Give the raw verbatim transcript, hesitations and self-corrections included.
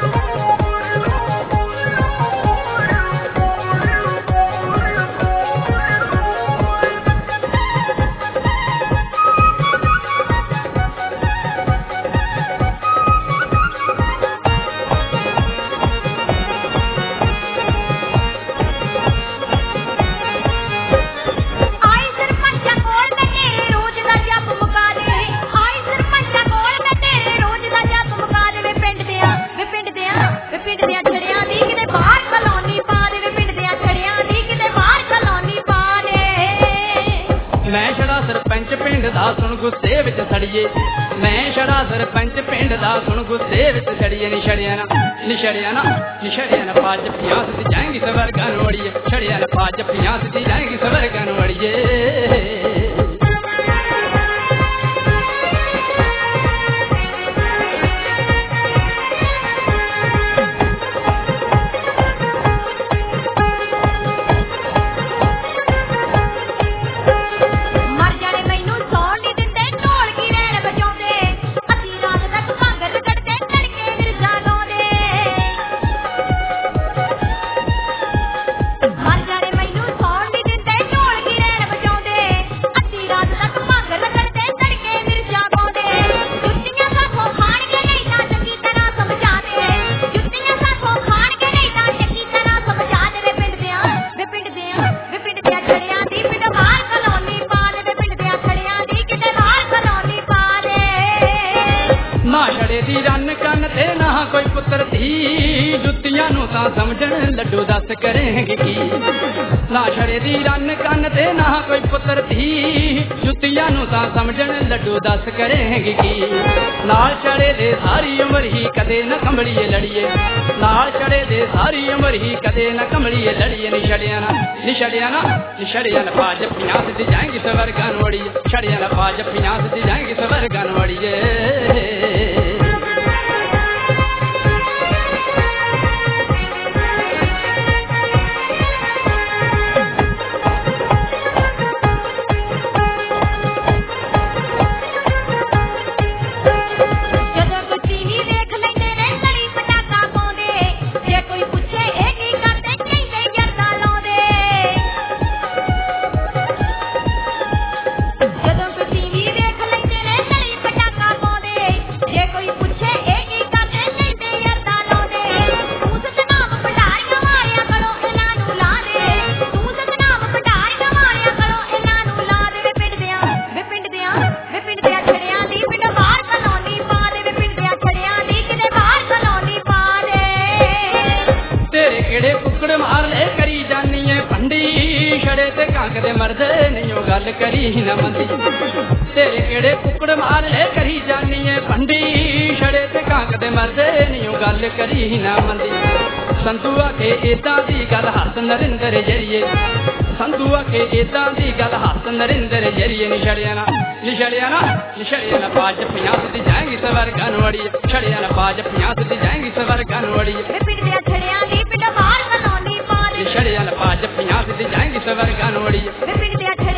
सुन गुस्से विच सड़िए मैं छड़ा सरपंच पिंड दा सुन गुस्से विच सड़िए नी छड़िया ना नी छड़िया ना नी छड़िया ना पाज पियास दी जाएंगी सवरगां वड़िए छड़िया ना पाज पियास दी जाएंगी सवरगां वड़िए समझण लड्डू दस करेंगे की ना छड़े दी रन कन ते ना कोई पुत्र धी जुतियां नू तां समझण लड्डू दस करेंगे की नाल छड़े दे सारी उम्र ही कदे न कंबड़िए लड़िए नाल छड़े दे सारी उम्र ही कदे न कंबड़िए लड़िए नी छड़िया ना नी छड़िया ना नी छड़िया ना पाज पियास दी जाएंगी सवरगां वड़िए छड़िया ना पाज पियास दी जाएंगी सवरगां वड़िए मरदे नहीं गल करी न मंदी तेरे केड़े कुकड़ मार ले करी जानी है पंडी छड़े ते कांक दे मरदे नहीं गल करी न मंदी संधुआ के इदां दी गल हस नरिंदर जरिए संधुआ के इदां दी गल हस नरिंदर जरिए नी छड़िया ना नी छड़िया ना नी छड़िया ना पाज पियास दी जाएंगी सवरगां वड़िए छड़िया ना पाज पियास दी जाएंगी सवरगां वड़िए छड़िया दी पिंड मार कलोनी पार छड़िया ना पाज पियास दी जाएंगी सवरगां वड़िए